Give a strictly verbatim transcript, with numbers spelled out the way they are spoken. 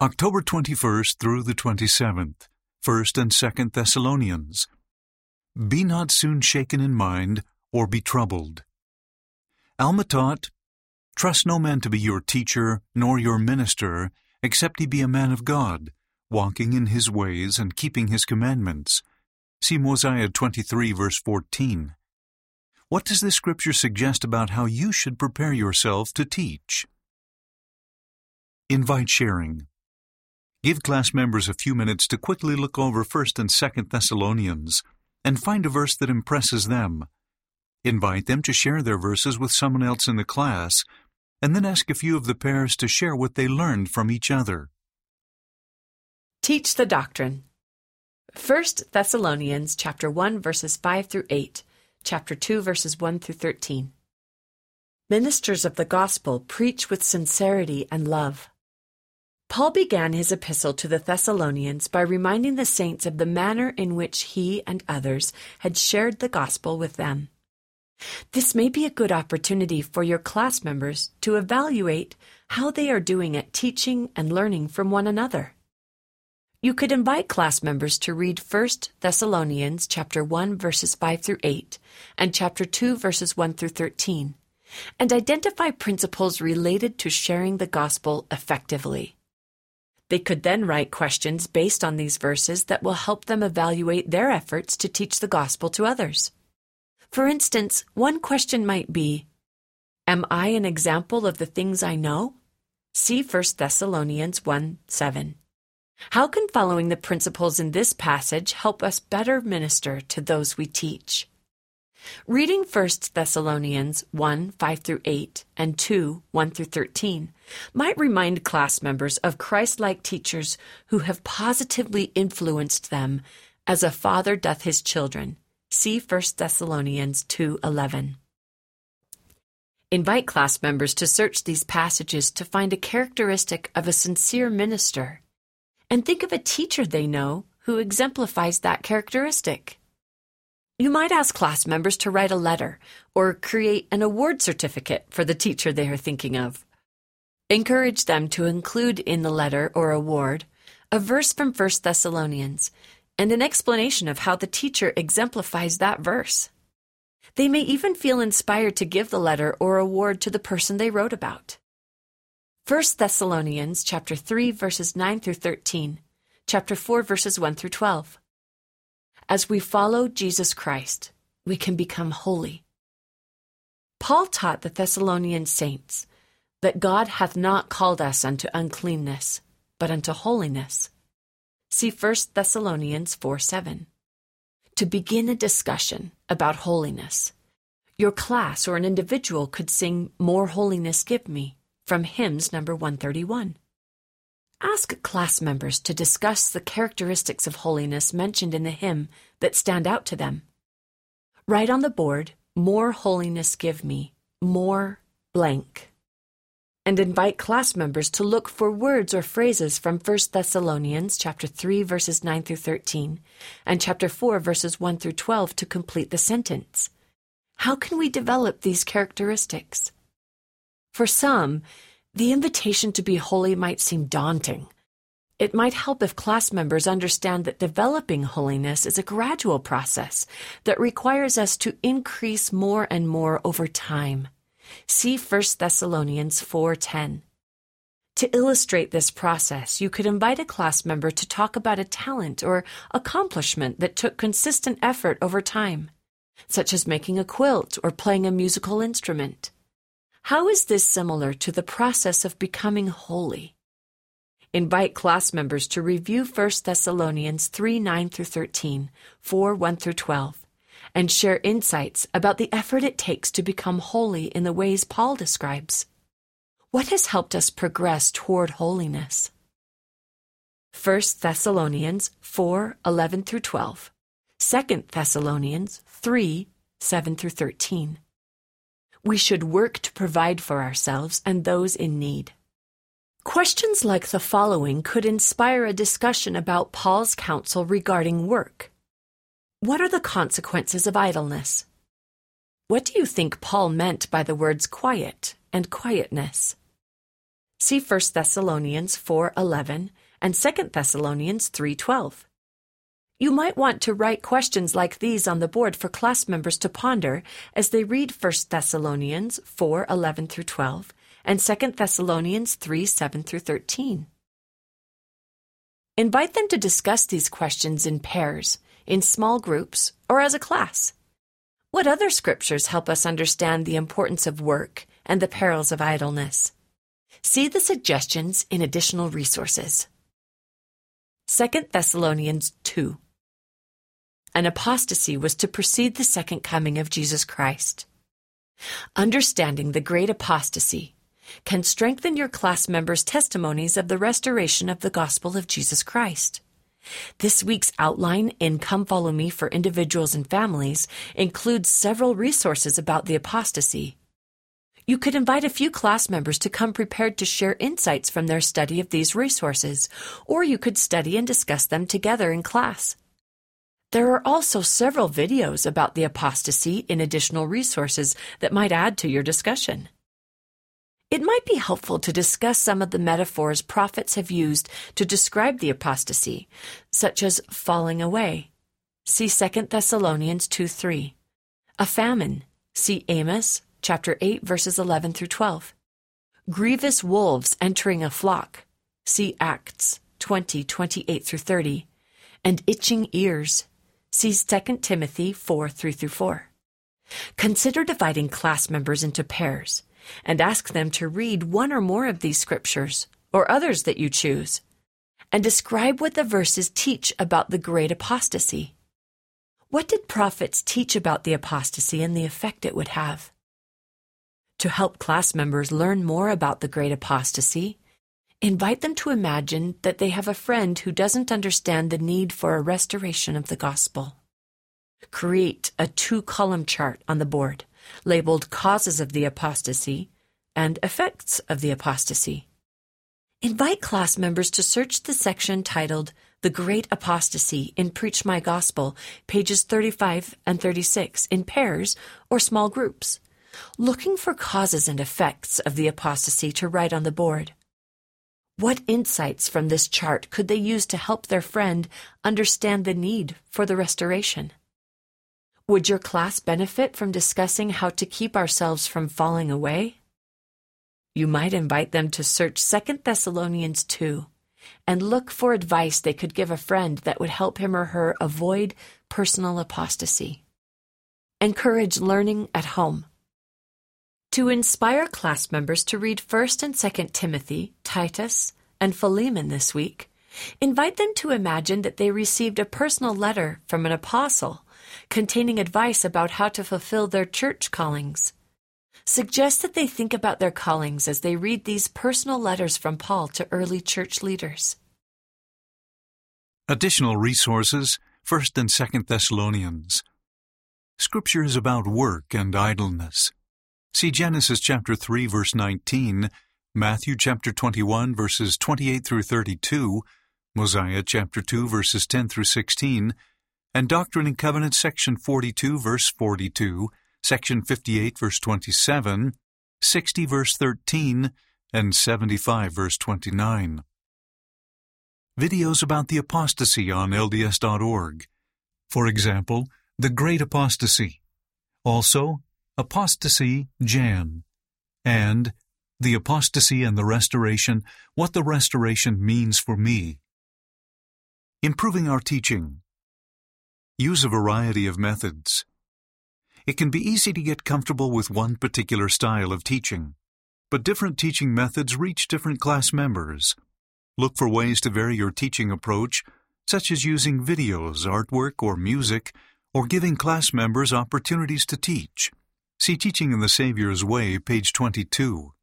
October twenty-first through the twenty-seventh, First and Second Thessalonians. Be not soon shaken in mind, or be troubled. Alma taught, Trust no man to be your teacher, nor your minister, except he be a man of God, walking in his ways and keeping his commandments. See Mosiah twenty-three, verse fourteen. What does this scripture suggest about how you should prepare yourself to teach? Invite sharing. Give class members a few minutes to quickly look over First and Second Thessalonians and find a verse that impresses them. Invite them to share their verses with someone else in the class, and then ask a few of the pairs to share what they learned from each other. Teach the doctrine. First Thessalonians chapter one verses five through eight, chapter two verses one through thirteen. Ministers of the gospel preach with sincerity and love. Paul began his epistle to the Thessalonians by reminding the saints of the manner in which he and others had shared the gospel with them. This may be a good opportunity for your class members to evaluate how they are doing at teaching and learning from one another. You could invite class members to read First Thessalonians chapter one verses five through eight and chapter two verses one through thirteen, and identify principles related to sharing the gospel effectively. They could then write questions based on these verses that will help them evaluate their efforts to teach the gospel to others. For instance, one question might be, Am I an example of the things I know? See First Thessalonians one seven. How can following the principles in this passage help us better minister to those we teach? Reading First Thessalonians one five through eight and two one through thirteen might remind class members of Christ-like teachers who have positively influenced them as a father doth his children. See First Thessalonians two eleven. Invite class members to search these passages to find a characteristic of a sincere minister, and think of a teacher they know who exemplifies that characteristic. You might ask class members to write a letter or create an award certificate for the teacher they are thinking of. Encourage them to include in the letter or award a verse from First Thessalonians and an explanation of how the teacher exemplifies that verse. They may even feel inspired to give the letter or award to the person they wrote about. First Thessalonians chapter three verses nine through thirteen, chapter four verses one through twelve. As we follow Jesus Christ, we can become holy. Paul taught the Thessalonian saints that God hath not called us unto uncleanness, but unto holiness. See First Thessalonians four seven. To begin a discussion about holiness, your class or an individual could sing More Holiness Give Me from hymns number one thirty-one. Ask class members to discuss the characteristics of holiness mentioned in the hymn that stand out to them. Write on the board, More holiness give me, more blank. And invite class members to look for words or phrases from First Thessalonians chapter three verses nine through thirteen and chapter four verses one through twelve to complete the sentence. How can we develop these characteristics? For some, the invitation to be holy might seem daunting. It might help if class members understand that developing holiness is a gradual process that requires us to increase more and more over time. See First Thessalonians four ten. To illustrate this process, you could invite a class member to talk about a talent or accomplishment that took consistent effort over time, such as making a quilt or playing a musical instrument. How is this similar to the process of becoming holy? Invite class members to review First Thessalonians three nine through thirteen, four one through twelve, and share insights about the effort it takes to become holy in the ways Paul describes. What has helped us progress toward holiness? First Thessalonians four eleven through twelve, Second Thessalonians three seven through thirteen. We should work to provide for ourselves and those in need. Questions like the following could inspire a discussion about Paul's counsel regarding work. What are the consequences of idleness? What do you think Paul meant by the words quiet and quietness? See First Thessalonians four eleven and Second Thessalonians three twelve. You might want to write questions like these on the board for class members to ponder as they read First Thessalonians four eleven through twelve and Second Thessalonians three seven through thirteen. Invite them to discuss these questions in pairs, in small groups, or as a class. What other scriptures help us understand the importance of work and the perils of idleness? See the suggestions in additional resources. Second Thessalonians two. An apostasy was to precede the second coming of Jesus Christ. Understanding the great apostasy can strengthen your class members' testimonies of the restoration of the gospel of Jesus Christ. This week's outline in Come Follow Me for individuals and families includes several resources about the apostasy. You could invite a few class members to come prepared to share insights from their study of these resources, or you could study and discuss them together in class. There are also several videos about the apostasy in additional resources that might add to your discussion. It might be helpful to discuss some of the metaphors prophets have used to describe the apostasy, such as falling away. See Second Thessalonians two three. A famine. See Amos chapter eight verses eleven through twelve. Grievous wolves entering a flock. See Acts twenty twenty-eight through thirty. And itching ears. See Second Timothy four three through four. Consider dividing class members into pairs and ask them to read one or more of these scriptures, or others that you choose, and describe what the verses teach about the great apostasy. What did prophets teach about the apostasy and the effect it would have? To help class members learn more about the great apostasy, invite them to imagine that they have a friend who doesn't understand the need for a restoration of the gospel. Create a two-column chart on the board labeled Causes of the Apostasy and Effects of the Apostasy. Invite class members to search the section titled The Great Apostasy in Preach My Gospel, pages thirty-five and thirty-six, in pairs or small groups, looking for causes and effects of the apostasy to write on the board. What insights from this chart could they use to help their friend understand the need for the restoration? Would your class benefit from discussing how to keep ourselves from falling away? You might invite them to search Second Thessalonians two and look for advice they could give a friend that would help him or her avoid personal apostasy. Encourage learning at home. To inspire class members to read First and Second Timothy, Titus, and Philemon this week, invite them to imagine that they received a personal letter from an apostle containing advice about how to fulfill their church callings. Suggest that they think about their callings as they read these personal letters from Paul to early church leaders. Additional resources, First and Second Thessalonians. Scriptures about work and idleness. See Genesis chapter three, verse nineteen, Matthew chapter twenty-one, verses twenty-eight through thirty-two, Mosiah chapter two, verses ten through sixteen, and Doctrine and Covenants section forty-two, verse forty-two, section fifty-eight, verse twenty-seven, sixty, verse thirteen, and seventy-five, verse twenty-nine. Videos about the apostasy on L D S dot org. For example, The Great Apostasy. Also, Apostasy Jan. And The Apostasy and the Restoration, What the Restoration Means for Me. Improving our teaching. Use a variety of methods. It can be easy to get comfortable with one particular style of teaching, but different teaching methods reach different class members. Look for ways to vary your teaching approach, such as using videos, artwork, or music, or giving class members opportunities to teach. See Teaching in the Savior's Way, page twenty-two.